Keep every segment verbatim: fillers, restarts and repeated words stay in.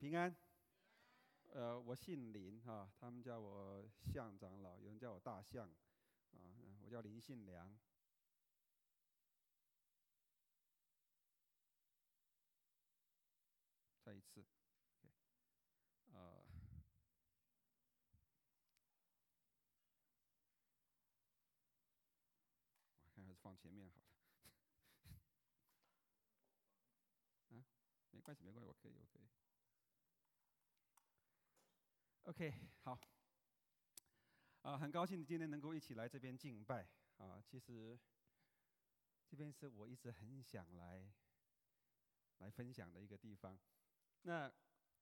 平安。呃，我姓林哈、啊，他们叫我向长老，有人叫我大象，啊，我叫林信良。再一次，呃，我看还是放前面好了。啊，没关系，没关系，我可以，我可以。OK， 好。啊，很高兴今天能够一起来这边敬拜啊。其实这边是我一直很想来来分享的一个地方。那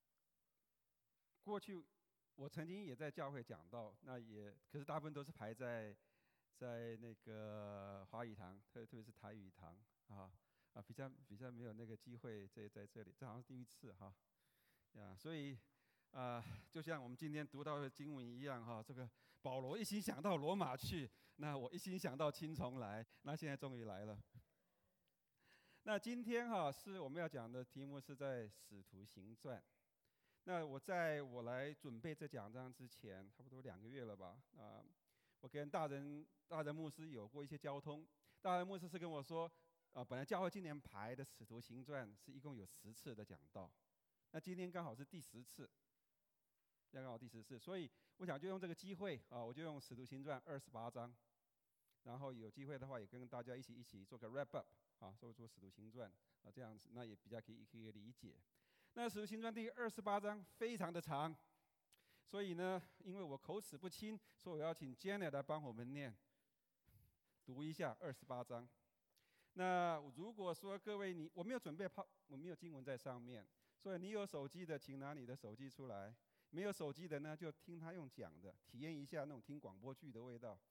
过去我曾经也在教会讲到，那也可是大部分都是排在在那个华语堂，特特别是台语堂啊啊，比较比较没有那个机会在在这里，这好像是第一次哈呀，所以。啊、呃，就像我们今天读到的经文一样哈，这个保罗一心想到罗马去，那我一心想到青虫来，那现在终于来了。那今天哈是我们要讲的题目是在《使徒行传》。那我在我来准备这讲章之前，差不多两个月了吧，啊、呃，我跟大人大人牧师有过一些交通。大人牧师是跟我说，啊、呃，本来教会今年排的《使徒行传》是一共有十次的讲道，那今天刚好是第十次。刚好第十次，所以我想就用这个机会啊，我就用《使徒行传》二十八章，然后有机会的话也跟大家一起一起做个 wrap up 啊，做做《使徒行传》啊，这样子那也比较可以可以理解。那《使徒行传》第二十八章非常的长，所以呢，因为我口齿不清，所以我要请 Janet 来帮我们念，读一下二十八章。那如果说各位你我没有准备泡，我没有经文在上面，所以你有手机的，请拿你的手机出来。没有手机的呢，就听他用讲的，体验一下那种听广播剧的味道。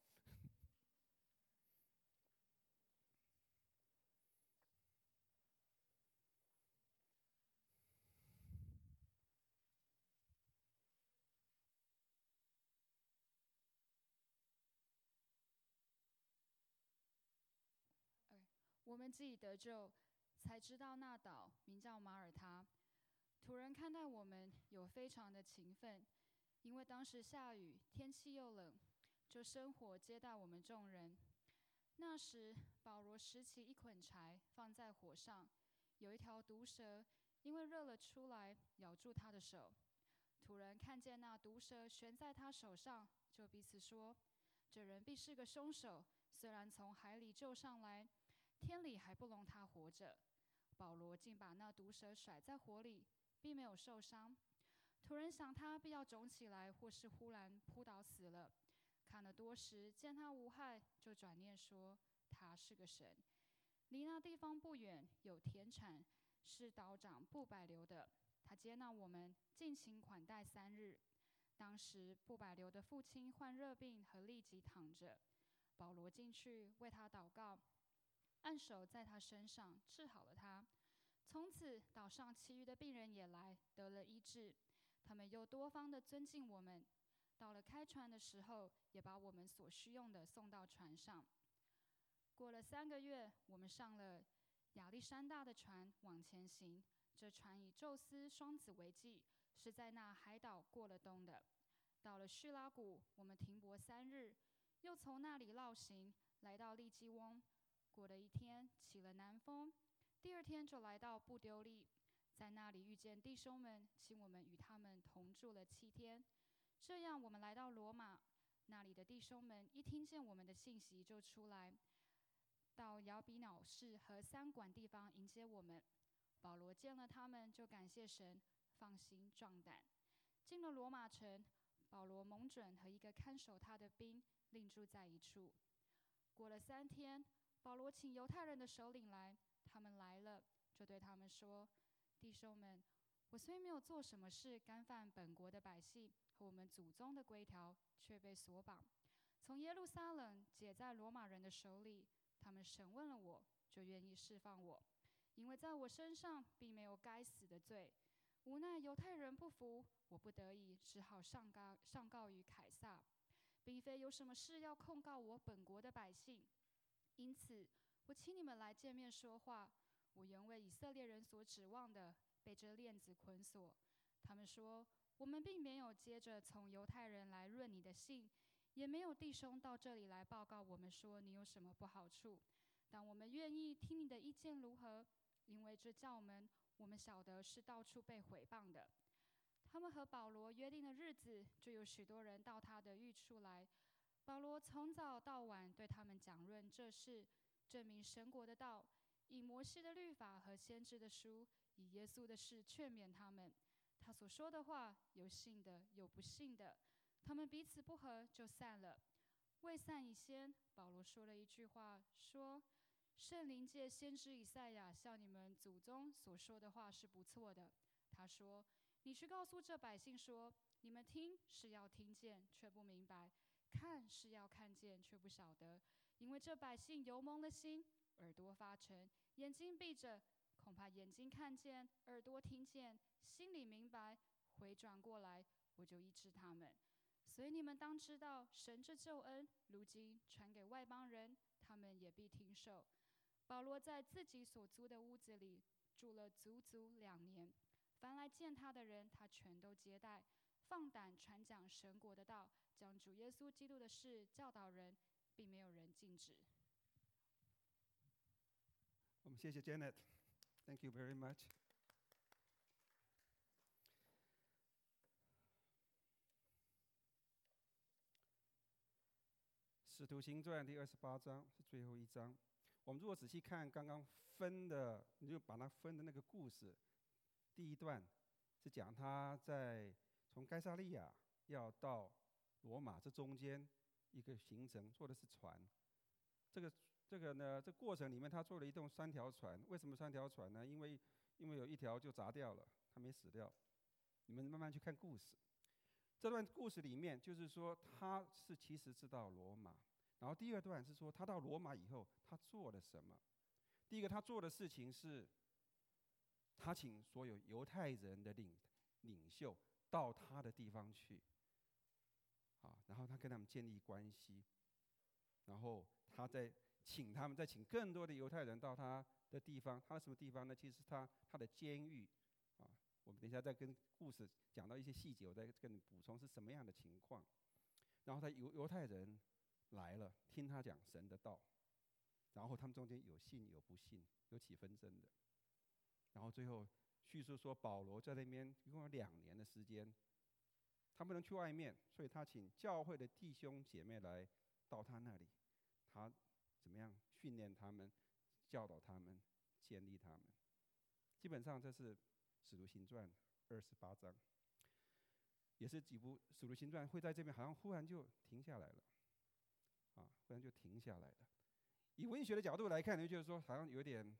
我们既得救，才知道那岛名叫马耳他。土人看待我们有非常的勤奋，因为当时下雨，天气又冷，就生火接待我们众人。那时，保罗拾起一捆柴放在火上，有一条毒蛇因为热了出来，咬住他的手。土人看见那毒蛇悬在他手上，就彼此说：“这人必是个凶手，虽然从海里救上来，天理还不容他活着。”保罗竟把那毒蛇甩在火里，并没有受伤。土人想他必要肿起来，或是忽然扑倒死了。看了多时，见他无害，就转念说他是个神。离那地方不远有田产，是岛长布百流的，他接纳我们，尽情款待三日。当时布百流的父亲患热病和痢疾躺着，保罗进去为他祷告，按手在他身上，治好了他。从此岛上其余的病人也来，得了医治。他们又多方的尊敬我们。到了开船的时候，也把我们所需用的送到船上。过了三个月，我们上了亚历山大的船往前行。这船以宙斯双子为记，是在那海岛过了冬的。到了叙拉古，我们停泊三日，又从那里绕行，来到利基翁。过了一天，起了南风。第二天就来到布丢利，在那里遇见弟兄们，请我们与他们同住了七天。这样，我们来到罗马，那里的弟兄们一听见我们的信息，就出来，到摇比鸟市和三馆地方迎接我们。保罗见了他们，就感谢神，放心壮胆。进了罗马城，保罗蒙准和一个看守他的兵另住在一处。过了三天，保罗请犹太人的首领来，他们来了，就对他们说：“弟兄们，我虽没有做什么事干犯本国的百姓和我们祖宗的规条，却被锁绑，从耶路撒冷解在罗马人的手里。他们审问了我，就愿意释放我，因为在我身上并没有该死的罪。无奈犹太人不服，我不得已只好上告上告于凯撒，并非有什么事要控告我本国的百姓。因此，我请你们来见面说话。我原为以色列人所指望的，被这链子捆锁， 他们说：我们并没有接着从犹太人来论你的信，也没有弟兄到这里来报告我们说你有什么不好处。但我们愿意听你的意见如何，因为这叫我们我们晓得是到处被毁谤的。他们和保罗约定的日子，就有许多人到他的寓处来。保罗从早到晚对他们讲论这事，证明神国的道，以摩西的律法和先知的书，以耶稣的事劝勉他们。他所说的话，有信的，有不信的。他们彼此不和，就散了。未散以先，保罗说了一句话，说：圣灵借先知以赛亚向你们祖宗所说的话是不错的。他说：你去告诉这百姓说，你们听是要听见，却不明白；看是要看见，却不晓得。因为这百姓油蒙了心，耳朵发沉，眼睛闭着，恐怕眼睛看见，耳朵听见，心里明白，回转过来，我就医治他们。所以你们当知道，神这救恩如今传给外邦人，他们也必听受。保罗在自己所租的屋子里住了足足两年，凡来见他的人，他全都接待，放胆传讲神国的道，将主耶稣基督的事教导人，并没有人禁止。 我们谢谢 Janet，Thank you very much。使徒行传第二十八章是最后一章。我们如果仔细看刚刚分的，你就把它分的那个故事，第一段是讲他在从该撒利亚要到罗马这中间一个行程，坐的是船。这个这个呢，这过程里面他坐了一栋三条船。为什么三条船呢？因为因为有一条就砸掉了，他没死掉。你们慢慢去看故事。这段故事里面就是说他是其实是到罗马，然后第二段是说他到罗马以后他做了什么。第一个他做的事情是，他请所有犹太人的领领袖到他的地方去，啊，然后他跟他们建立关系，然后他再请他们，再请更多的犹太人到他的地方。他什么地方呢？其实他他的监狱，啊，我们等一下再跟故事讲到一些细节，我再跟你补充是什么样的情况。然后他犹犹太人来了，听他讲神的道，然后他们中间有信有不信，有起纷争的。然后最后叙述说，保罗在那边一共有两年的时间，他不能去外面，所以他请教会的弟兄姐妹来到他那里，他怎么样训练他们，教导他们，建立他们。基本上这是《使徒行传》二十八章，也是几部《使徒行传》会在这边好像忽然就停下来了，啊，忽然就停下来了。以文学的角度来看，你就觉得说好像有点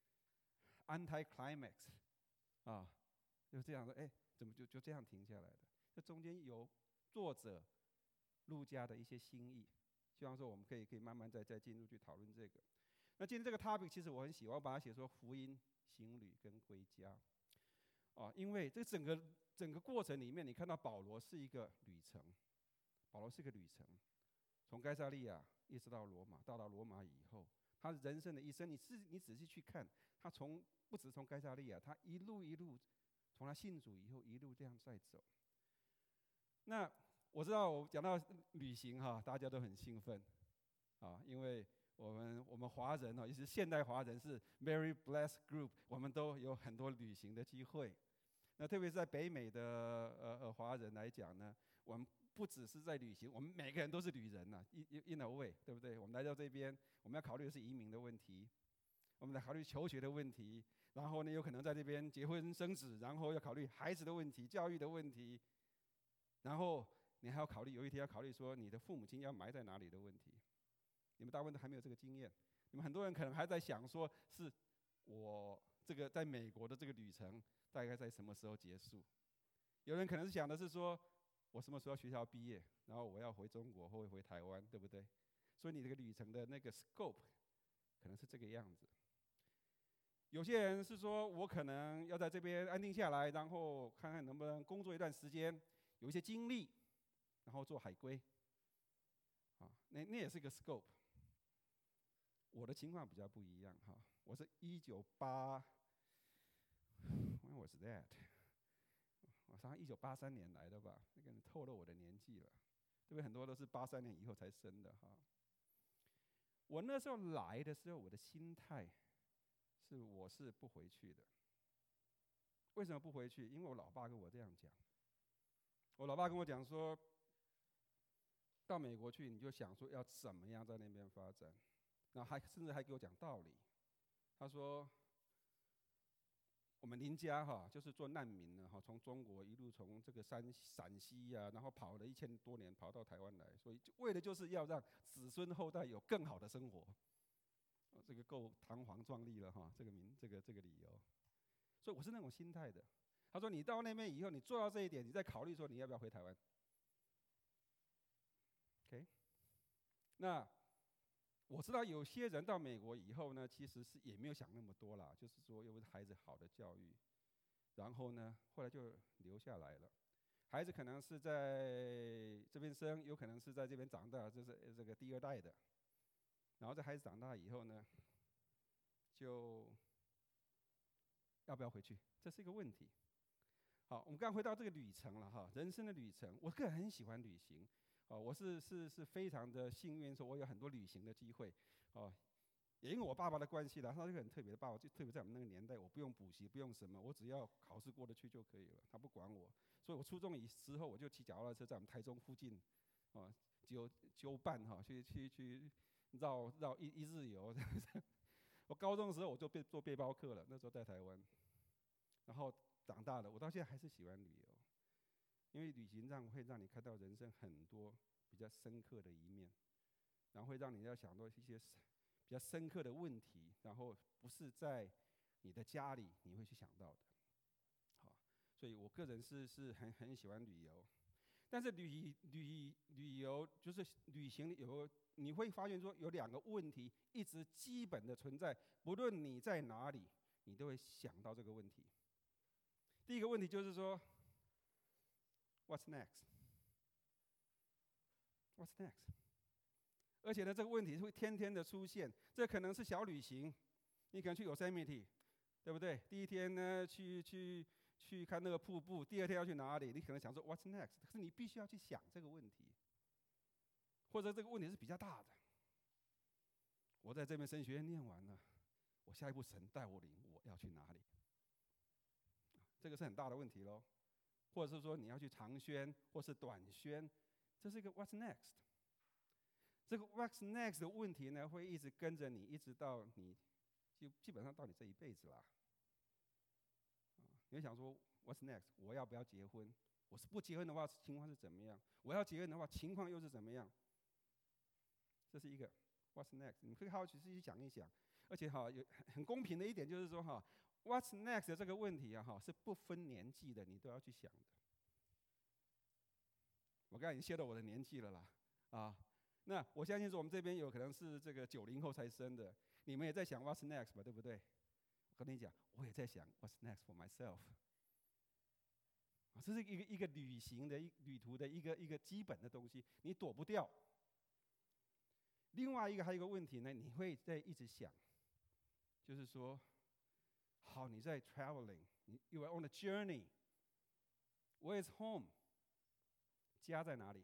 anti-climax， 啊，就这样说，哎，怎么就就这样停下来的？这中间有作者路加的一些心意，希望说我们可以可以慢慢再再进入去讨论这个。那今天这个 topic 其实我很喜欢，我把它写说福音、行旅跟归家，啊，因为这整个整个过程里面，你看到保罗是一个旅程，保罗是一个旅程，从该撒利亚一直到罗马，到达罗马以后，他人生的一生，你是你仔细去看，他从不止从该撒利亚，他一路一路从他信主以后一路这样在走。那我知道我讲到旅行哈，大家都很兴奋啊，因为我们我们华人哦，也是现代华人是 very blessed group， 我们都有很多旅行的机会。那特别是在北美的呃呃华人来讲呢，我们不只是在旅行，我们每个人都是旅人呐、啊、，in a way， 对不对？我们来到这边，我们要考虑的是移民的问题，我们来考虑求学的问题，然后呢，有可能在这边结婚生子，然后要考虑孩子的问题、教育的问题，然后你还要考虑，有一天要考虑说你的父母亲要埋在哪里的问题。你们大部分都还没有这个经验，你们很多人可能还在想说，是我这个在美国的这个旅程大概在什么时候结束？有人可能是想的是说，我什么时候学校毕业，然后我要回中国或回台湾，对不对？所以你这个旅程的那个 scope 可能是这个样子。有些人是说我可能要在这边安定下来，然后看看能不能工作一段时间，有一些经历，然后做海归，啊，那那也是个 scope。我的情况比较不一样哈，我是一九八，when was that？ 我想一九八三年来的吧，那个透露我的年纪了，对不对？很多都是八三年以后才生的哈。我那时候来的时候，我的心态是我是不回去的。为什么不回去？因为我老爸跟我这样讲。我老爸跟我讲说，到美国去你就想说要怎么样在那边发展，然后还甚至还给我讲道理。他说，我们林家哈就是做难民的哈，从中国一路从这个山陕西呀、啊，然后跑了一千多年跑到台湾来，所以为的就是要让子孙后代有更好的生活。这个够堂皇壮丽了哈，这个名这个这个理由。所以我是那种心态的。他说你到那边以后，你做到这一点，你再考虑说你要不要回台湾。OK， 那我知道有些人到美国以后呢，其实是也没有想那么多啦，就是说为孩子好的教育，然后呢，后来就留下来了。孩子可能是在这边生，有可能是在这边长大，这是这个第二代的。然后这孩子长大以后呢，就要不要回去，这是一个问题。好，我们刚回到这个旅程了哈，人生的旅程。我个人很喜欢旅行，哦，我是是是非常的幸运，说我有很多旅行的机会，哦，也因为我爸爸的关系啦，他是个很特别的爸爸，就特别在我们那个年代，我不用补习，不用什么，我只要考试过得去就可以了，他不管我。所以我初中以之后，我就骑脚踏车在我们台中附近，哦，就就办哈，去去去绕绕一一日游。我高中的时候我就被做背包客了，那时候在台湾，然后长大了，我到现在还是喜欢旅游，因为旅行让会让你看到人生很多比较深刻的一面，然后会让你要想到一些比较深刻的问题，然后不是在你的家里你会去想到的。好，所以我个人是是很很喜欢旅游，但是旅旅旅游就是旅行有你会发现说有两个问题一直基本的存在，不论你在哪里，你都会想到这个问题。第一个问题就是说 ，What's next？ What's next？ 而且呢，这个问题会天天的出现。这可能是小旅行，你可能去 Yosemite， 对不对？第一天呢，去去去看那个瀑布，第二天要去哪里？你可能想说 What's next？ 可是你必须要去想这个问题，或者这个问题是比较大的。我在这边神学院念完了，我下一步神带我领，我要去哪里？这个是很大的问题咯。或者是说你要去长宣或是短宣，这是一个 What's next？ 这个 What's next 的问题呢，会一直跟着你，一直到你就基本上到你这一辈子啦。你会想说 What's next？ 我要不要结婚？我是不结婚的话，情况是怎么样？我要结婚的话，情况又是怎么样？这是一个 What's next？ 你可以好好去自己想一想。而且哈，有很公平的一点就是说哈 ，What's next 的这个问题啊哈，是不分年纪的，你都要去想的。我刚才已经泄露我的年纪了啦，啊，那我相信说我们这边有可能是这个九零后才生的，你们也在想 What's next 吧，对不对？我跟你讲，我也在想 What's next for myself。这是一个一个旅行的一旅途的一个一个基本的东西，你躲不掉。另外一个还有一个问题呢，你会在一直想，就是说，好，你在 traveling，you are on a journey，where is home？ 家在哪里？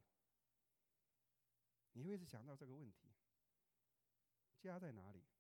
你会一直想到这个问题，家在哪里？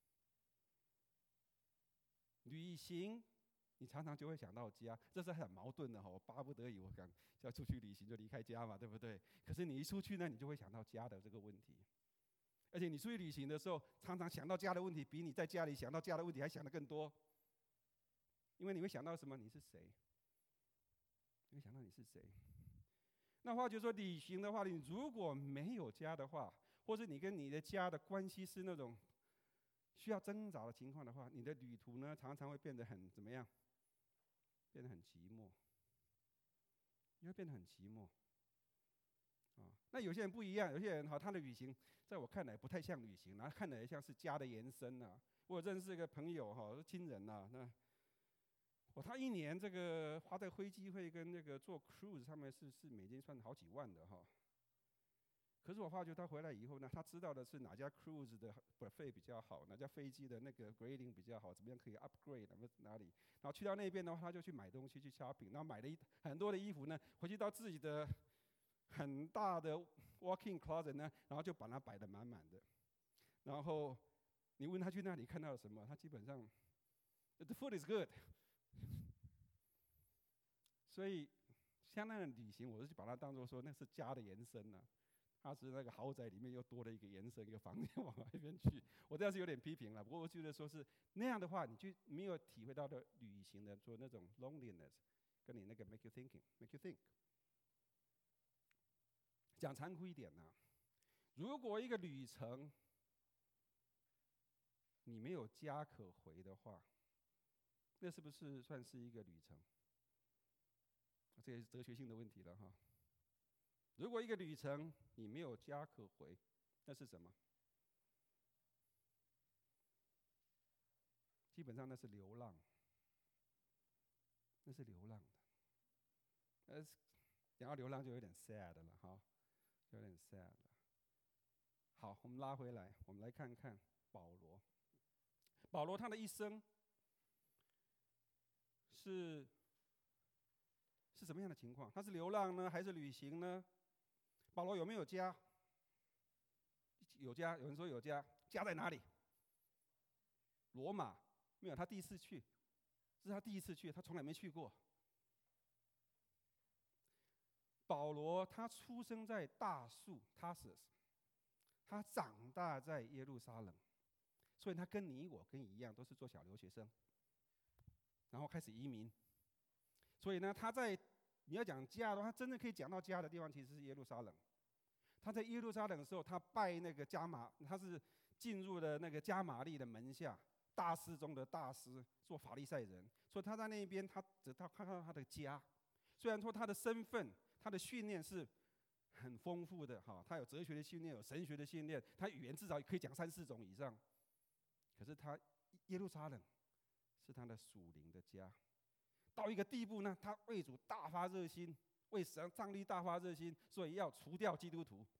旅行，你常常就会想到家，这是很矛盾的哈。我巴不得已，我想要出去旅行就离开家嘛，对不对？可是你一出去呢，你就会想到家的这个问题。而且你出去旅行的时候，常常想到家的问题，比你在家里想到家的问题还想得更多。因为你会想到什么？你是谁？你会想到你是谁？那话就是说，旅行的话，你如果没有家的话，或者你跟你的家的关系是那种需要挣扎的情况的话，你的旅途呢，常常会变得很怎么样？变得很寂寞。你会变得很寂寞。啊，那有些人不一样，有些人哈，他的旅行在我看来不太像旅行，然后看来像是家的延伸呐、啊。我认识一个朋友哈，是亲人呐、啊，那哦，他一年这个花在飞机会跟那个坐 cruise 上面是是美金算好几万的哈。 可是我发觉他回来以后呢，他知道的是哪家 cruise 的 buffet 比较好，哪家飞机的那个 grading 比较好，怎么样可以 upgrade 哪里。然后去到那边的话，他就去买东西去 shopping， 然后买了一很多的衣服呢，回去到自己的很大的 walk-in closet 呢，然后就把它摆得满满的。然后你问他去那里看到了什么，他基本上 the food is good。所以像那样的旅行，我是把它当作说那是家的延伸呢、啊。它是那个豪宅里面又多了一个延伸，一个房间往那边去。我这样是有点批评了，不过我觉得说是那样的话，你就没有体会到的旅行的做那种 loneliness， 跟你那个 make you thinking，make you think。讲残酷一点呢、啊，如果一个旅程你没有家可回的话，那是不是算是一个旅程？这也是哲学性的问题了哈。如果一个旅程你没有家可回，那是什么？基本上那是流浪，那是流浪的。呃，讲到流浪就有点 sad 了哈，有点 sad 了。好，我们拉回来，我们来看看保罗。保罗他的一生是是什么样的情况？他是流浪呢，还是旅行呢？保罗有没有家？有家，有人说有家，家在哪里？罗马没有，他第一次去，这是他第一次去，他从来没去过。保罗他出生在大树 Tarsus， 他长大在耶路撒冷，所以他跟你我跟你一样，都是做小留学生，然后开始移民。所以呢，他在你要讲家的话，他真正可以讲到家的地方，其实是耶路撒冷。他在耶路撒冷的时候，他拜那个加马，他是进入了那个加玛利的门下，大师中的大师，做法利赛人。所以他在那边，他只他看到他的家。虽然说他的身份、他的训练是很丰富的哈，他有哲学的训练，有神学的训练，他语言至少可以讲三四种以上。可是他耶路撒冷是他的属灵的家。到一个地步呢，他为主大发热心，为神上帝大发热心，所以要除掉基督徒，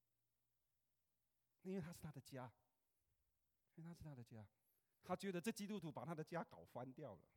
因为他是他的家，因为他是他的家，他觉得这基督徒把他的家搞翻掉了，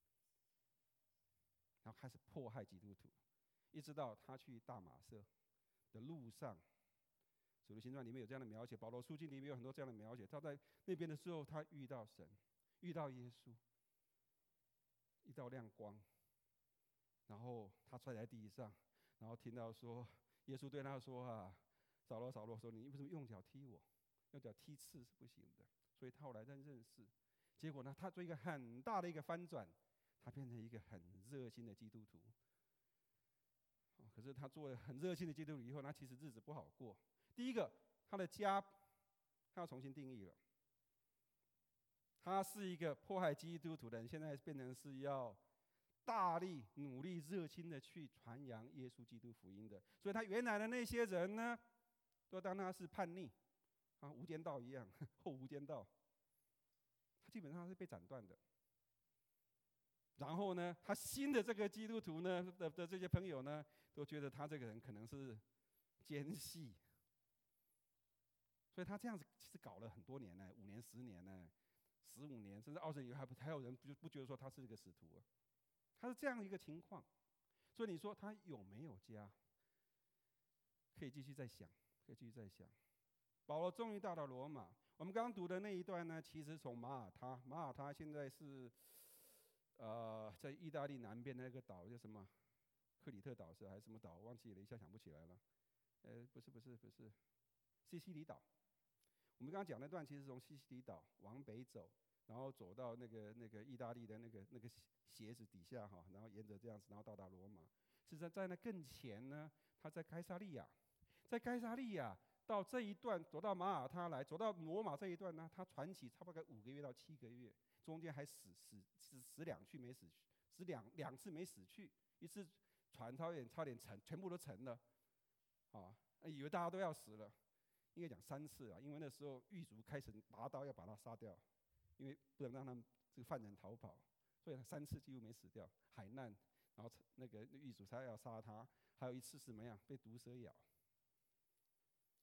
然后开始迫害基督徒，一直到他去大马色的路上，《使徒行传》里面有这样的描写，保罗书信里面有很多这样的描写。他在那边的时候，他遇到神，遇到耶稣。一道亮光，然后他摔在地上，然后听到说，耶稣对他说啊，扫罗扫罗，说你为什么用脚踢我？用脚踢刺是不行的。所以他后来才认识，结果呢，他做一个很大的一个翻转，他变成一个很热心的基督徒。可是他做了很热心的基督徒以后，他其实日子不好过。第一个，他的家他要重新定义了。他是一个迫害基督徒的人，现在变成是要大力、努力、热心的去传扬耶稣基督福音的。所以他原来的那些人呢，都当他是叛逆，啊，无间道一样，后无间道。他基本上是被斩断的。然后呢，他新的这个基督徒呢的的这些朋友呢，都觉得他这个人可能是奸细。所以他这样子其实搞了很多年呢，五年、十年呢。十五年，甚至二十年，还不还有人不不觉得说他是一个使徒、啊，他是这样一个情况。所以你说他有没有家？可以继续再想，可以继续再想。保罗终于到了罗马。我们刚刚读的那一段呢，其实从马耳他，马耳他现在是呃在意大利南边的那个岛叫什么？克里特岛是还是什么岛？忘记了，一下想不起来了。呃，不是不是不是，西西里岛。我们刚刚讲那段，其实从西西里岛往北走，然后走到那个那个意大利的那个那个鞋子底下哈，然后沿着这样子，然后到达罗马。实际上在那更前呢，他在该撒利亚，在该撒利亚到这一段走到马耳他来，走到罗马这一段呢，他传奇差不多五个月到七个月，中间还死死死死两去没死去，死两两次没死去，一次船差点差点沉，全部都沉了，啊，以为大家都要死了。应该讲三次啊，因为那时候狱卒开始拔刀要把他杀掉，因为不能让他们这个犯人逃跑，所以他三次几乎没死掉。海难，然后那个狱卒才要杀他，还有一次是怎么样被毒蛇咬。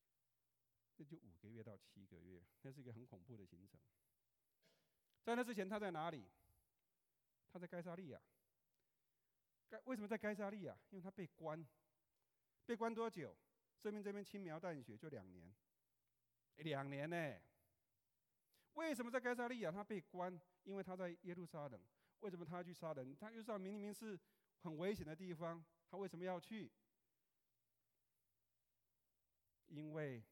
这就五个月到七个月，那是一个很恐怖的行程。在那之前，他在哪里？他在该撒利亚。该为什么在该撒利亚？因为他被关，被关多久？生命这边轻描淡写就两年，两年呢？为什么在该撒利亚他被关？因为他在耶路撒冷。为什么他要去杀人？他耶路撒冷明明是很危险的地方，他为什么要去？因为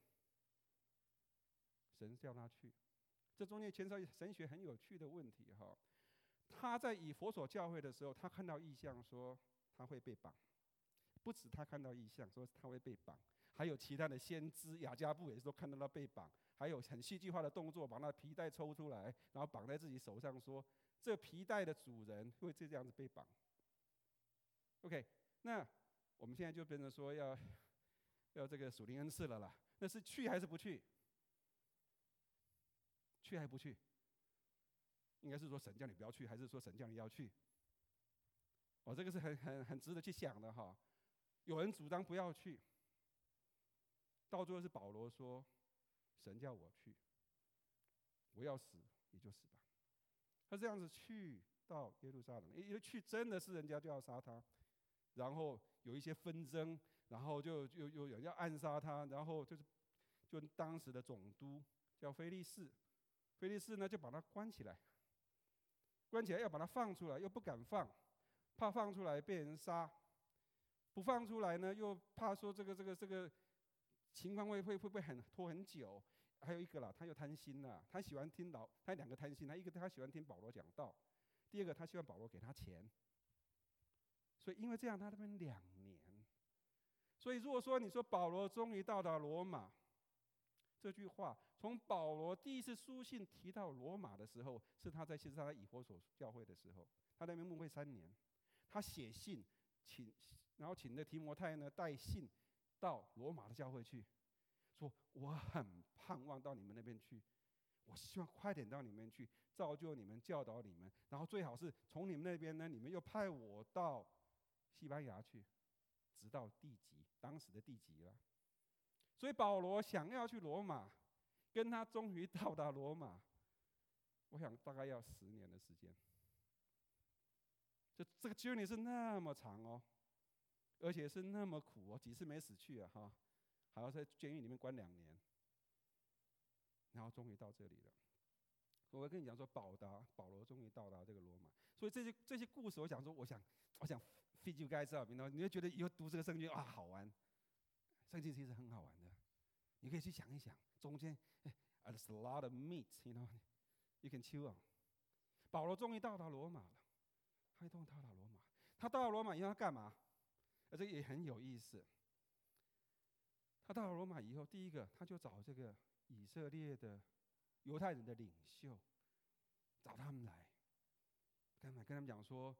神叫他去。这中间牵涉神学很有趣的问题哈。他在以弗所教会的时候，他看到异象说他会被绑，不止他看到异象说他会被绑，还有其他的先知雅加布也是都看到他被绑，还有很戏剧化的动作，把那皮带抽出来，然后绑在自己手上说，这皮带的主人会这样子被绑。OK， 那我们现在就变成说要要这个属灵恩赐了啦，那是去还是不去？去还不去？应该是说神叫你不要去，还是说神叫你要去？哦，这个是很很很值得去想的哈。有人主张不要去，到最后是保罗说，神叫我去，我要死你就死吧。他这样子去到耶路撒冷，因为去真的是人家就要杀他，然后有一些纷争，然后就就有人要暗杀他，然后就是就当时的总督叫菲利士，菲利士呢就把他关起来。关起来要把他放出来，又不敢放，怕放出来被人杀；不放出来呢，又怕说这个这个这个情况会会会不会很拖很久。还有一个啦，他又贪心啦，他喜欢听老，他两个贪心，他一个他喜欢听保罗讲道，第二个他希望保罗给他钱。所以因为这样，他那边两年。所以如果说你说保罗终于到达罗马，这句话从保罗第一次书信提到罗马的时候，是他在其实他在以弗所教会的时候，他在那边牧会三年，他写信请，然后请那提摩太呢带信到罗马的教会去，说我很盼望到你们那边去，我希望快点到你们去，造就你们，教导你们，然后最好是从你们那边呢，你们又派我到西班牙去，直到地级，当时的地级了。所以保罗想要去罗马，跟他终于到达罗马，我想大概要十年的时间。这这个 journey 是那么长哦，而且是那么苦哦，几次没死去啊哈，还要在监狱里面关两年，然后终于到这里了。我会跟你讲说，保达保罗终于到达这个罗马，所以这些这些故事，我想说，我想我想 feed you guys up， 你会觉得以后读这个圣经啊好玩。圣经其实很好玩的，你可以去想一想，中间 there's a lot of meat, you know, you can chew on。保罗终于到达罗马了，他终于到达罗马，他到了罗马以后他干嘛？而这也很有意思。他到了罗马以后，第一个他就找这个以色列的犹太人的领袖，找他们来，跟他们跟他们讲说，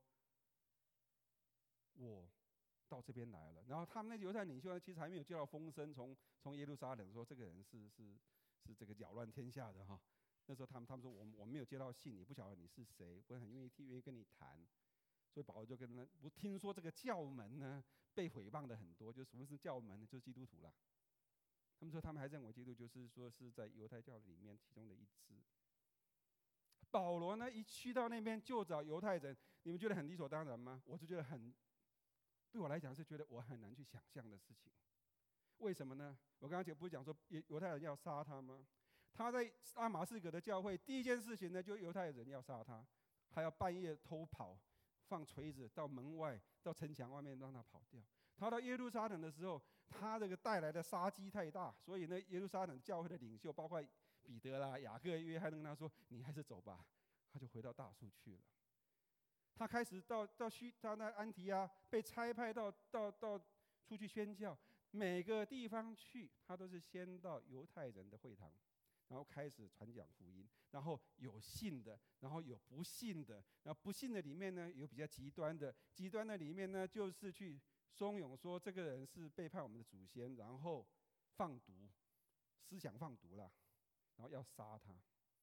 我到这边来了，然后他们那犹太领袖呢，其实还没有接到风声，从从耶路撒冷说这个人是是是这个搅乱天下的哈。那时候他们他们说我们我们没有接到信，也不晓得你是谁，我很愿意愿意跟你谈。所以保罗就跟他，我听说这个教门呢被毁谤的很多，就是什么是教门呢？就是基督徒啦。他们说他们还认为基督就是说是在犹太教里面其中的一支。保罗呢一去到那边就找犹太人，你们觉得很理所当然吗？我就觉得很。对我来讲是觉得我很难去想象的事情，为什么呢？我刚刚不是讲说犹太人要杀他吗？他在大马士革的教会，第一件事情呢，就犹太人要杀他，还要半夜偷跑，放锤子到门外、到城墙外面让他跑掉。他到耶路撒冷的时候，他这个带来的杀机太大，所以呢，耶路撒冷教会的领袖，包括彼得啦、雅各、约翰，跟他说：“你还是走吧。”他就回到大树去了。他开始到到虚，他那安提阿被差派到到到出去宣教，每个地方去，他都是先到犹太人的会堂，然后开始传讲福音，然后有信的，然后有不信的，然后不信的里面呢有比较极端的，极端的里面呢就是去怂恿说这个人是背叛我们的祖先，然后放毒，思想放毒啦，然后要杀他。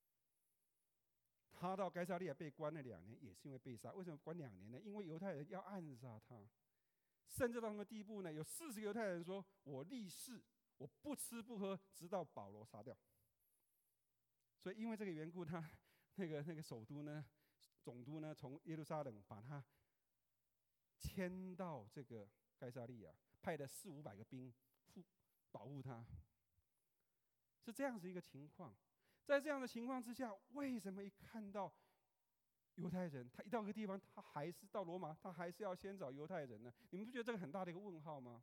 他到该撒利亚被关了两年，也是因为被杀。为什么关两年呢？因为犹太人要暗杀他，甚至到什么地步呢？有四十个犹太人说：“我立誓， 我不吃不喝，直到保罗杀掉。所以因为这个缘故，他那个那个首都呢，总督呢，从耶路撒冷把他迁到这个该撒利亚，派了四五百个兵保护他，是这样子一个情况。在这样的情况之下，为什么一看到犹太人，他一到一个地方，他还是到罗马，他还是要先找犹太人呢？你们不觉得这个很大的一个问号吗？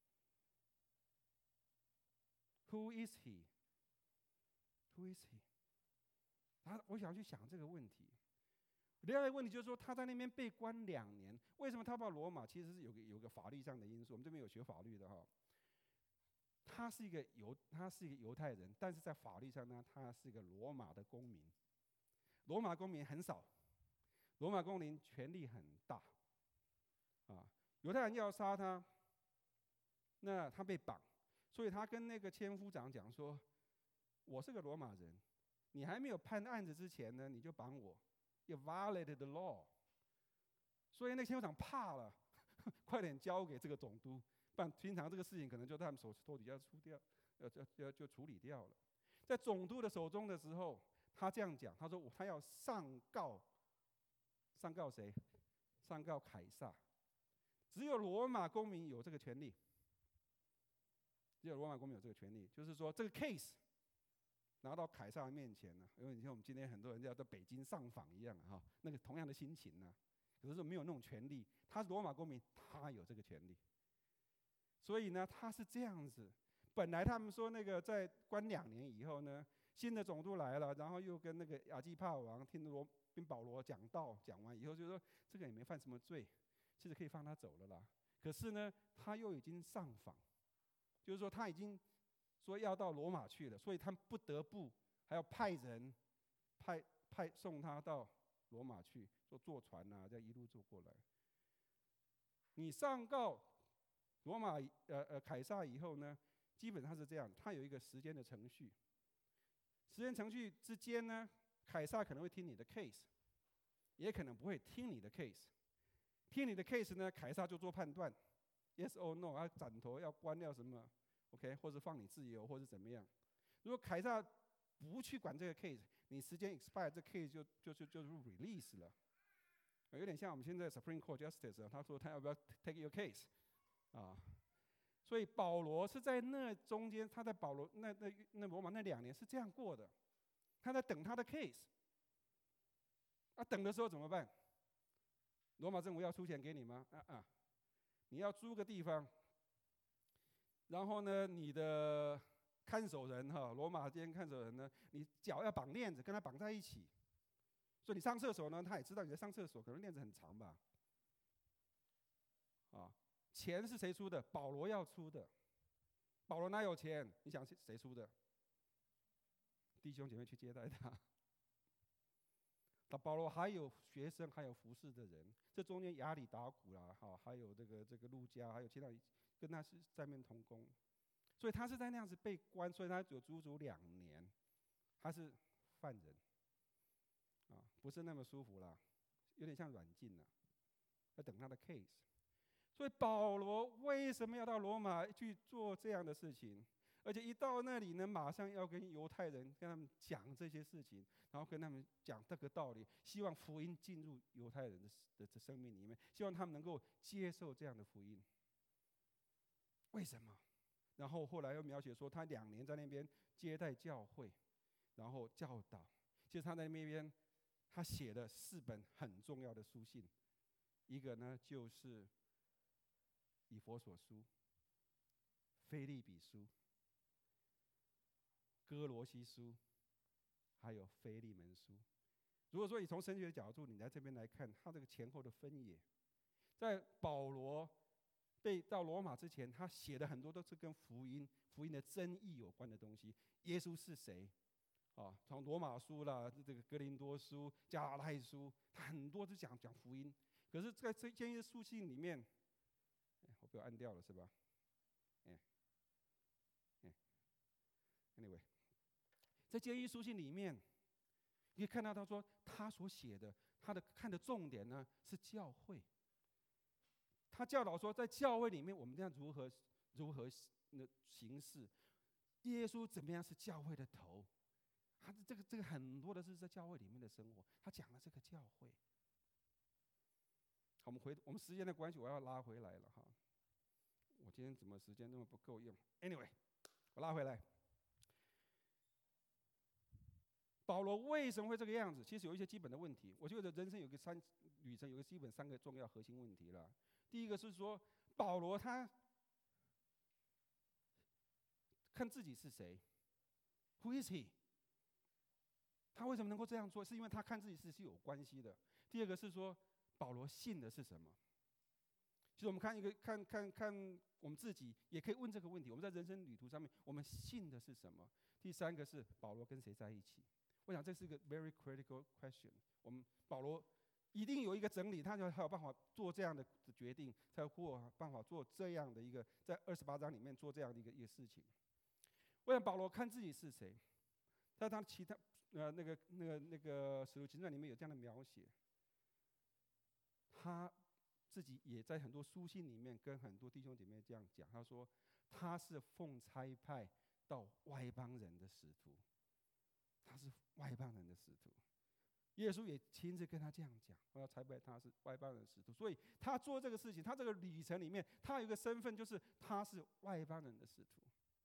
Who is he? Who is he? 他，我想去想这个问题。另外一个问题就是说，他在那边被关两年，为什么他到罗马？其实是有个有个法律上的因素。我们这边有学法律的哈，他是一个犹他是一个犹太人，但是在法律上呢，他是一个罗马的公民。罗马公民很少，罗马公民权力很大，啊，犹太人要杀他，那他被绑，所以他跟那个千夫长讲说：“我是个罗马人，你还没有判案子之前呢，你就绑我。” You violated the law， 所以那个千夫长怕了，快点交给这个总督，不然平常这个事情可能就在他们手头底下出掉，呃，就就就处理掉了。在总督的手中的时候，他这样讲，他说他要上告，上告谁？上告凯撒。只有罗马公民有这个权利，只有罗马公民有这个权利，就是说这个 case。拿到凯撒面前呢，因为你看我们今天很多人要到北京上访一样哈，那个同样的心情呢，可是没有那种权利。他是罗马公民，他有这个权利。所以呢，他是这样子。本来他们说那个在关两年以后呢，新的总督来了，然后又跟那个亚基帕王听罗跟保罗讲道，讲完以后就说这个也没犯什么罪，其实可以放他走了啦。可是呢，他又已经上访，就是说他已经。说要到罗马去了，所以他们不得不还要派人派派送他到罗马去，说坐船啊，这样一路坐过来。你上告罗马呃呃凯撒以后呢，基本上是这样，他有一个时间的程序。时间程序之间呢，凯撒可能会听你的 case， 也可能不会听你的 case。听你的 case 呢，凯撒就做判断 ，yes or no， 要斩头要关要什么。OK， 或者放你自由，或者怎么样？如果凯撒不去管这个 case， 你时间 expire， 这 case 就就就就 release 了，有点像我们现在 Supreme Court Justice， 他说他要不要 take your case， 啊，所以保罗是在那中间，他在保罗那那那罗马那两年是这样过的，他在等他的 case， 啊，等的时候怎么办？罗马政府要出钱给你吗？啊啊，你要租个地方。然后呢，你的看守人哈，罗马这边看守人呢，你脚要绑链子，跟他绑在一起。所以你上厕所呢，他也知道你在上厕所，可能链子很长吧。啊，钱是谁出的？保罗要出的。保罗哪有钱？你想谁出的？弟兄姐妹去接待他。那保罗还有学生，还有服侍的人，这中间亚里达古啦，哈，还有这个这个路加，还有其他。跟他是在面同工，所以他是在那样子被关，所以他有足足两年，他是犯人，啊，不是那么舒服啦，有点像软禁了，要等他的 case。所以保罗为什么要到罗马去做这样的事情？而且一到那里呢，马上要跟犹太人跟他们讲这些事情，然后跟他们讲这个道理，希望福音进入犹太人的的生命里面，希望他们能够接受这样的福音。为什么？然后后来又描写说，他两年在那边接待教会，然后教导。其实他在那边，他写了四本很重要的书信，一个呢就是以弗所书、腓立比书、哥罗西书，还有腓利门书。如果说你从神学的角度，你来这边来看，他这个前后的分野，在保罗。被到罗马之前，他写的很多都是跟福音、福音的真义有关的东西。耶稣是谁？啊，从罗马书啦，这个哥林多书、加拉太书，他很多都讲讲福音。可是，在这这些书信里面，我被我按掉了是吧？哎，哎 ，anyway， 在监狱书信里面，你可以看到他说他所写的，他的看的重点呢是教会。他教导说，在教会里面，我们这样如何如何那形式。耶稣怎么样是教会的头？他这个这个很多的是在教会里面的生活，他讲了这个教会。好，我们回我们时间的关系，我要拉回来了哈。我今天怎么时间那么不够用 ？Anyway， 我拉回来。保罗为什么会这个样子？其实有一些基本的问题。我觉得人生有个三旅程有个基本三个重要核心问题了。第一个是说，保罗他看自己是谁 ，Who is he？ 他为什么能够这样做？是因为他看自己是是有关系的。第二个是说，保罗信的是什么？其实我们看一个看看看我们自己，也可以问这个问题：我们在人生旅途上面，我们信的是什么？第三个是保罗跟谁在一起？我想这是一个 very critical question。我们保罗一定有一个整理，他才有办法做这样的决定，才有办法做这样的一个在二十八章里面做这样的一个一个事情。我想保罗看自己是谁，在他其他呃那个那个那个使徒行传里面有这样的描写，他自己也在很多书信里面跟很多弟兄姐妹这样讲，他说他是奉差派到外邦人的使徒，他是外邦人的使徒。耶稣也亲自跟他这样讲，我要差派他是外邦人的使徒。所以他做这个事情，他这个旅程里面，他有一个身份，就是他是外邦人的使徒。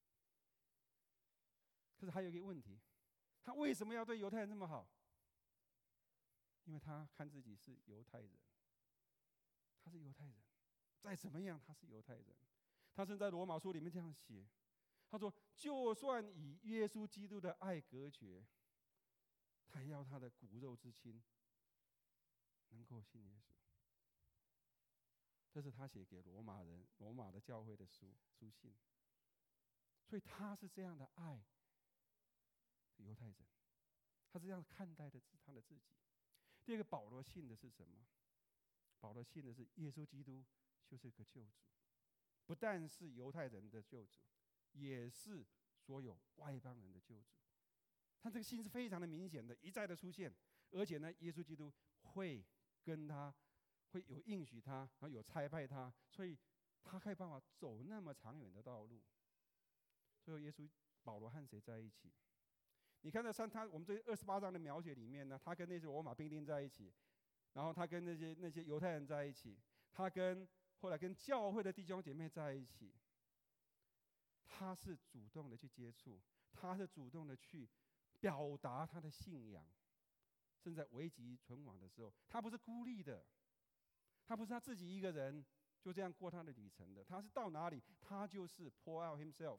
可是还有一个问题，他为什么要对犹太人这么好？因为他看自己是犹太人，他是犹太人，再怎么样他是犹太人。他甚至在罗马书里面这样写，他说：“就算以耶稣基督的爱隔绝，他要他的骨肉之亲能够信耶稣。”这是他写给罗马人、罗马的教会的书书信。所以他是这样的爱犹太人，他是这样看待的他的自己。第二个，保罗信的是什么？保罗信的是耶稣基督就是个救主，不但是犹太人的救主，也是所有外邦人的救主。他这个信是非常的明显的，一再的出现，而且呢，耶稣基督会跟他会有应许他，然后有差派他，所以他可以办法走那么长远的道路。最后，耶稣保罗和谁在一起？你看到三他我们这二十八章的描写里面呢，他跟那些罗马兵丁在一起，然后他跟那些那些犹太人在一起，他跟后来跟教会的弟兄姐妹在一起。他是主动的去接触，他是主动的去表达他的信仰，甚至在危急存亡的时候，他不是孤立的，他不是他自己一个人就这样过他的旅程的，他是到哪里他就是 pour out himself。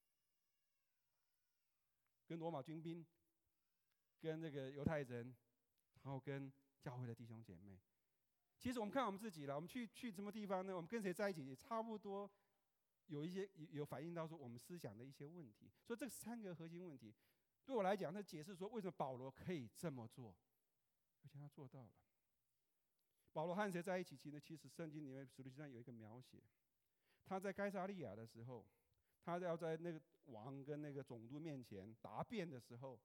跟罗马军兵，跟这个犹太人，然后跟教会的弟兄姐妹。其实我们看我们自己了，我们去去什么地方呢？我们跟谁在一起，也差不多有一些有反映到说我们思想的一些问题。所以这三个核心问题，对我来讲，它解释说为什么保罗可以这么做，而且他做到了。保罗和谁在一起？其实其实圣经里面使徒行传有一个描写，他在该撒利亚的时候，他要在那个王跟那个总督面前答辩的时候，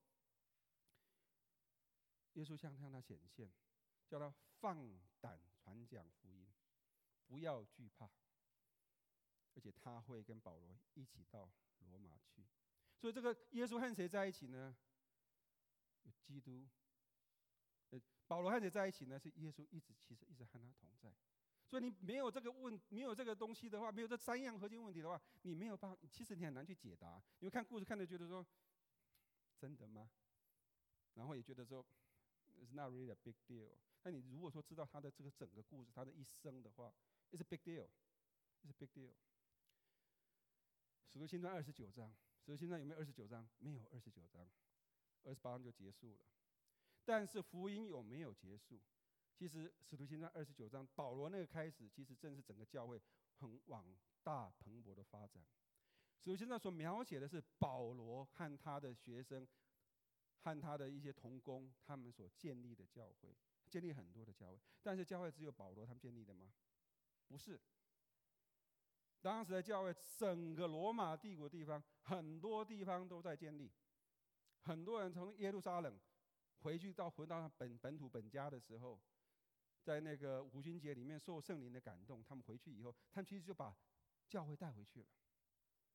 耶稣向向他显现，叫他放胆传讲福音，不要惧怕。而且他会跟保罗一起到罗马去。所以这个耶稣和谁在一起呢？有基督。呃，保罗和谁在一起呢？是耶稣一直其实一直和他同在。所以你没有这个问，没有这个东西的话，没有这三样核心问题的话，你没有办法，其实你很难去解答。你会看故事看着觉得说，真的吗？然后也觉得说 ，it's not really a big deal。那你如果说知道他的这个整个故事，他的一生的话 ，it's a big deal，it's a big deal。使徒行传二十九章，使徒行传有没有二十九章？没有二十九章，二十八章就结束了。但是福音有没有结束？其实使徒行传二十九章，保罗那个开始，其实正是整个教会很往大蓬勃的发展。使徒行传所描写的是保罗和他的学生，和他的一些同工，他们所建立的教会，建立很多的教会。但是教会只有保罗他们建立的吗？不是。当时的教会，整个罗马帝国地方，很多地方都在建立。很多人从耶路撒冷回去到回到本本土本家的时候，在那个五旬节里面受圣灵的感动，他们回去以后，他们其实就把教会带回去了。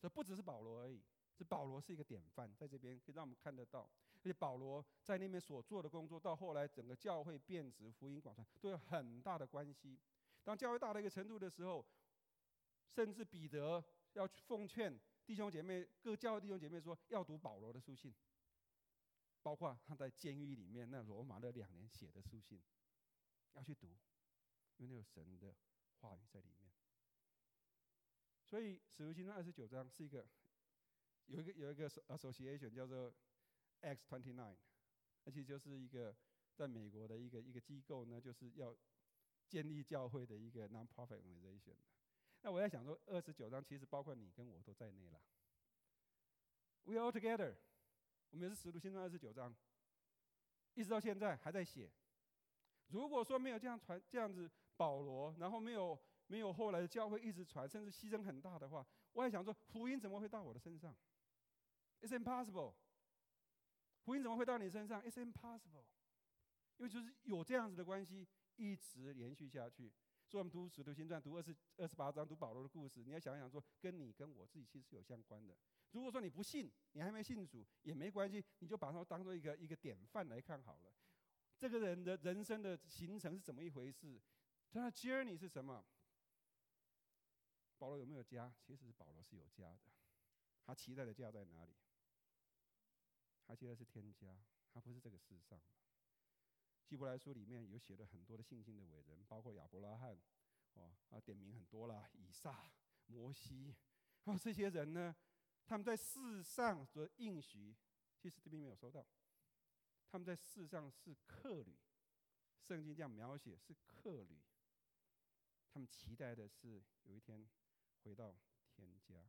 所以不只是保罗而已，是保罗是一个典范，在这边可以让我们看得到。而且保罗在那边所做的工作，到后来整个教会变质、福音广传，都有很大的关系。当教会大到一个程度的时候，甚至彼得要去奉劝弟兄姐妹，各教会弟兄姐妹说，要读保罗的书信，包括他在监狱里面那罗马的两年写的书信，要去读，因为那有神的话语在里面。所以使徒行传二十九章是一个有一个有一个 association 叫做 Acts 二十九，而且就是一个在美国的一个一个机构呢，就是要建立教会的一个 non-profit organization。那我在想说，二十九章其实包括你跟我都在内了。We are all together， 我们也是使徒行传二十九章，一直到现在还在写。如果说没有这样传这样子保罗，然后没有没有后来的教会一直传，甚至牺牲很大的话，我还想说，福音怎么会到我的身上 ？It's impossible。福音怎么会到你身上 ？It's impossible。因为就是有这样子的关系，一直连续下去。所以我们读《使徒行传》，读二十二十八章，读保罗的故事，你要想想说，跟你跟我自己其实是有相关的。如果说你不信，你还没信主也没关系，你就把它当做一个一个典范来看好了。这个人的人生的形成是怎么一回事？他的 journey 是什么？保罗有没有家？其实保罗是有家的。他期待的家在哪里？他期待是天家，他不是这个世上的。希伯来书里面有写了很多的信心的伟人，包括亚伯拉罕，哦，啊，点名很多啦，以撒、摩西，还有这些人呢，他们在世上所应许，其实这边没有收到。他们在世上是客旅，圣经这样描写是客旅。他们期待的是有一天回到天家。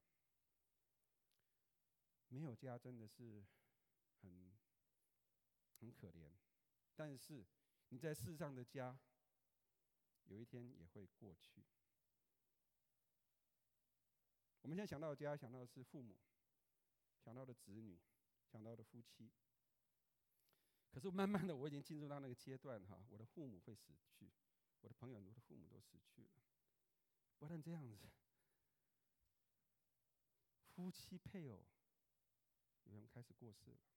没有家真的是很很可怜。但是你在世上的家，有一天也会过去。我们现在想到的家，想到的是父母，想到的子女，想到的夫妻。可是慢慢的，我已经进入到那个阶段哈，我的父母会死去，我的朋友、我的父母都死去了。不但这样子，夫妻配偶有人开始过世了。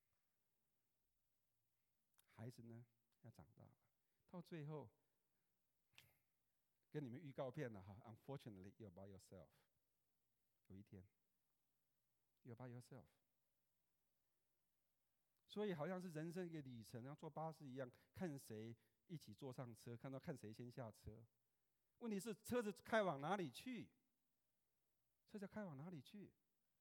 孩子呢要长大了，到最后跟你们预告片了哈 ，Unfortunately, you're by yourself。有一天 ，you're by yourself。所以好像是人生一个里程，像坐巴士一样，看谁一起坐上车，看到看谁先下车。问题是车子开往哪里去？车子开往哪里去？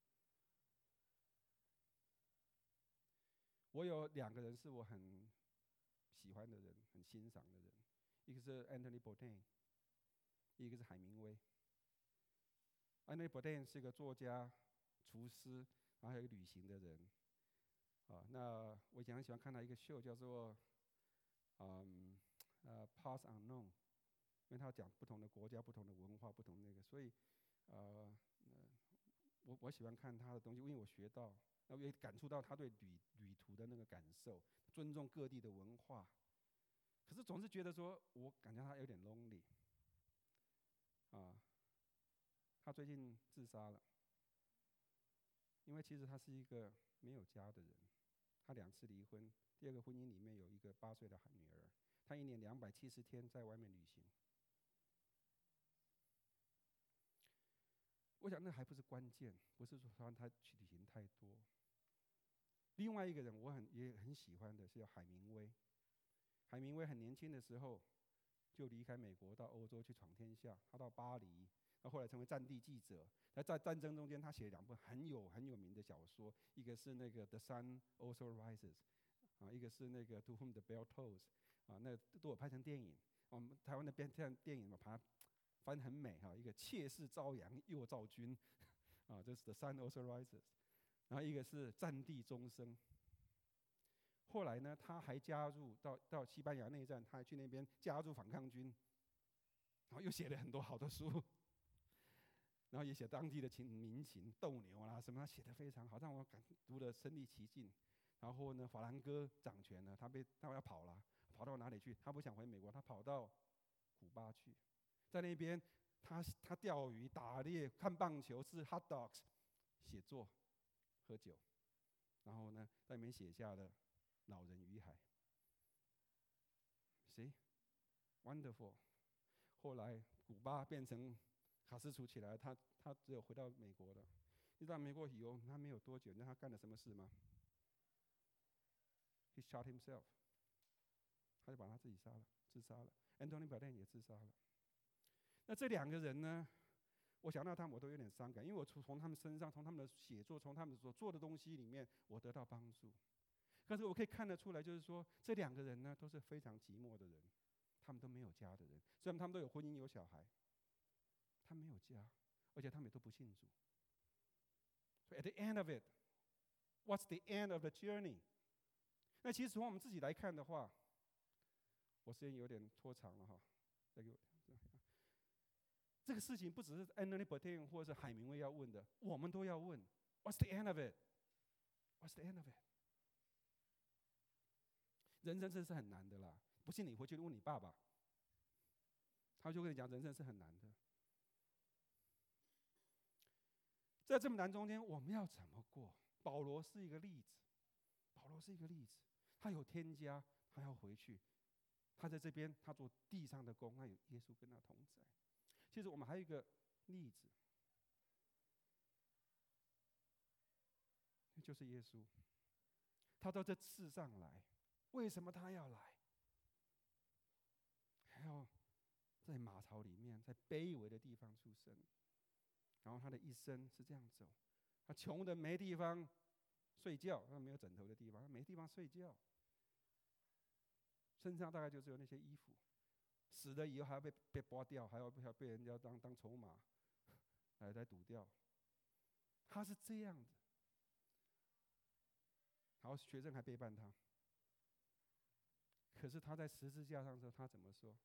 我有两个人是我很喜欢的人，很欣赏的人，一个是 Anthony Bourdain， 一个是海明威。Anthony Bourdain 是个作家、厨师，然后还有一个旅行的人。啊，那我以前很喜欢看他一个秀，叫做嗯呃 Path Unknown， 因为他讲不同的国家、不同的文化、不同的那个，所以呃我我喜欢看他的东西，因为我学到。那我也感触到他对旅旅途的那个感受，尊重各地的文化。可是总是觉得说，我感觉他有点 lonely。啊，他最近自杀了，因为其实他是一个没有家的人，他两次离婚，第二个婚姻里面有一个八岁的女儿，他一年两百七十天在外面旅行。我想那还不是关键，不是说他去旅行太多。另外一个人我很也很喜欢的是海明威。海明威很年轻的时候就离开美国到欧洲去闯天下，他到巴黎，他后来成为战地记者。在在战争中间，他写了两部很有很有名的小说，一个是那个《The Sun Also Rises》，啊，一个是那个《To Whom the Bell Tolls》，啊，那都有拍成电影。我们台湾的编这样电影嘛，把它翻很美哈，一个妾室朝阳又照君，啊，这是《The Sun Also Rises》。然后一个是战地终生。后来呢，他还加入到到西班牙内战，他还去那边加入反抗军，然后又写了很多好的书，然后也写当地的情民情、斗牛啦什么，他写得非常好，让我感读得身临其境。然后呢，法兰哥掌权了，他被他要跑了，跑到哪里去？他不想回美国，他跑到古巴去，在那边他他钓鱼、打猎、看棒球、吃 hot dogs。 写作、喝酒，然后呢，在里面写下了《老人与海》。谁 ？Wonderful。后来古巴变成卡斯楚起来，他他只有回到美国了。你知道美国以后他没有多久，你知道他干了什么事吗 ？He shot himself。他就把他自己杀了，自杀了。Anthony Bourdain 也自杀了。那这两个人呢？我想到他们，我都有点伤感，因为我从从他们身上，从他们的写作，从他们所做的东西里面，我得到帮助。但是我可以看得出来，就是说这两个人呢，都是非常寂寞的人，他们都没有家的人。虽然他们都有婚姻有小孩，他们没有家，而且他们也都不信主。So at the end of it, what's the end of the journey？ 那其实从我们自己来看的话，我时间有点拖长了哈，再给我。这个事情不只是 Anthony Bourdain 或者是海明威要问的，我们都要问 What's the end of it? What's the end of it? 人生真是很难的啦，不信你回去问你爸爸，他就跟你讲人生是很难的。在这么难中间，我们要怎么过？保罗是一个例子，保罗是一个例子，他有天家，他要回去，他在这边他做地上的工，他有耶稣跟他同在。其实我们还有一个例子，就是耶稣，他到这世上来，为什么他要来？还要在马槽里面，在卑微的地方出生，然后他的一生是这样走，他穷的没地方睡觉，他没有枕头的地方，他没地方睡觉，身上大概就只有那些衣服。死了以后还要被被剥掉，还要被被人家当当筹码来来赌掉。他是这样的，然后学生还背叛他。可是他在十字架上的时候，他怎么说？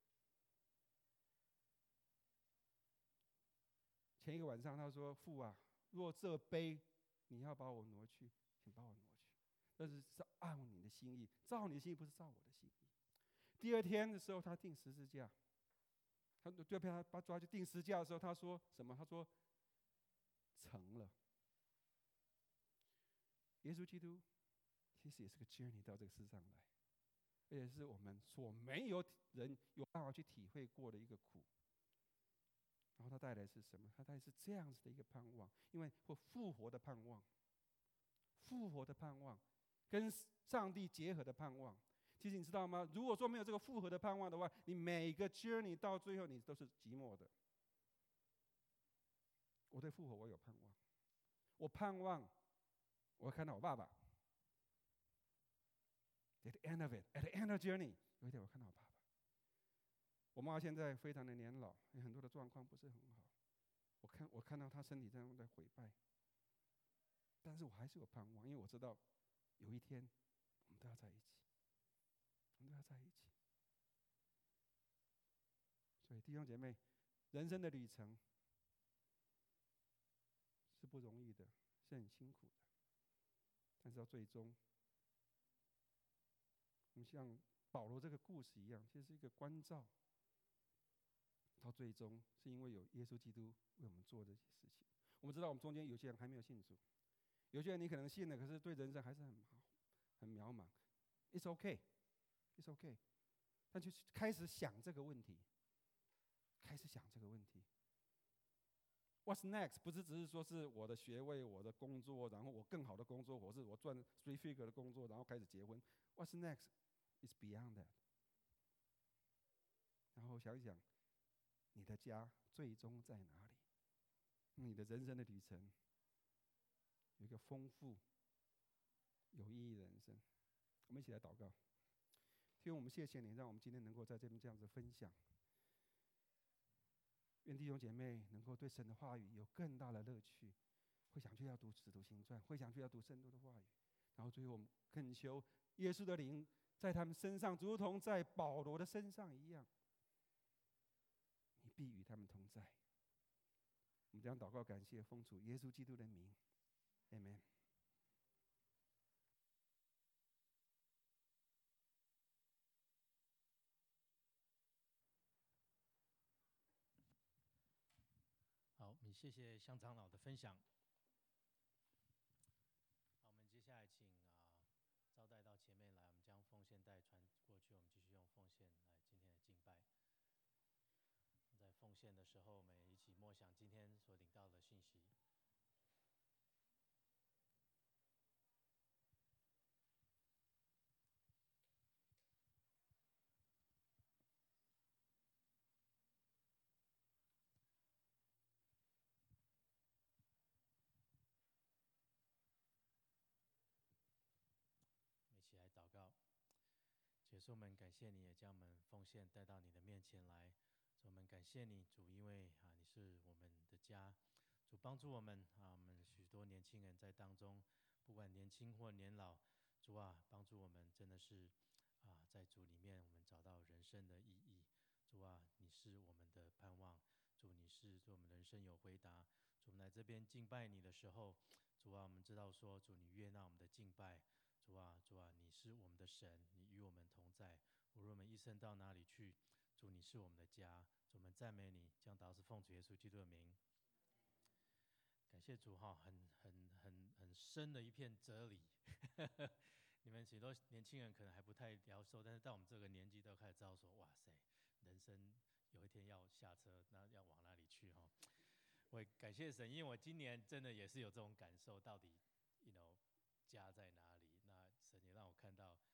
前一个晚上他说：“父啊，若这杯你要把我挪去，请把我挪去。但是是按你的心意，照你的心意，不是照我的心意。”第二天的时候，他钉十字架。他对被他把抓去钉十字架的时候，他说什么？他说：“成了。”耶稣基督其实也是个 journey 到这个世上来，而且是我们所没有人有办法去体会过的一个苦。然后他带来是什么？他带来是这样子的一个盼望，因为会复活的盼望，复活的盼望，跟上帝结合的盼望。其实你知道吗？如果说没有这个复合的盼望的话，你每个 journey 到最后你都是寂寞的。我对复活我有盼望，我盼望我会看到我爸爸。At the end of it, at the end of journey， 有一天我看到我爸爸。我妈现在非常的年老，有很多的状况不是很好。我看我看到她身体这样在毁败，但是我还是有盼望，因为我知道有一天我们都要在一起。我们都要在一起，所以弟兄姐妹，人生的旅程是不容易的，是很辛苦的。但是到最终，我们像保罗这个故事一样，其实是一个关照。到最终，是因为有耶稣基督为我们做这些事情。我们知道，我们中间有些人还没有信主，有些人你可能信了，可是对人生还是很很渺茫。It's okay。It's okay， 但就开始想这个问题，开始想这个问题。What's next？ 不是只是说是我的学位、我的工作，然后我更好的工作，或是我赚 three figure 的工作，然后开始结婚。What's next is beyond that。然后想一想，你的家最终在哪里？你的人生的旅程有一个丰富、有意义的人生。我们一起来祷告。天，我们谢谢你，让我们今天能够在这边这样子分享。愿弟兄姐妹能够对神的话语有更大的乐趣，会想去要读《使徒行传》，会想去要读圣徒的话语。然后最后我们恳求耶稣的灵在他们身上，如同在保罗的身上一样，你必与他们同在。我们这样祷告，感谢奉主耶稣基督的名 ，Amen。 好，我们谢谢香长老的分享。 献的时候，我们一起默想今天所领到的信息。一起来祷告。耶稣，我们感谢你，也将我们奉献带到你的面前来。主，我们感谢你，主，因为啊，你是我们的家。主帮助我们啊，我们许多年轻人在当中，不管年轻或年老，主啊，帮助我们真的是啊，在主里面我们找到人生的意义。主啊，你是我们的盼望。主，你是对我们人生有回答。主，我们来这边敬拜你的时候，主啊，我们知道说，主你悦纳我们的敬拜。主啊，主啊，你是我们的神，你与我们同在。无论我们一生到哪里去，主你是我们的家。主，我们赞美你，将祷是奉主耶稣基督的名。感谢主哈，很很很很深的一片哲理。你们许多年轻人可能还不太了受，但是到我们这个年纪都开始知道说，哇塞，人生有一天要下车，那要往哪里去哈？我也感谢神，因为我今年真的也是有这种感受，到底，you know，家在哪里？那神也让我看到，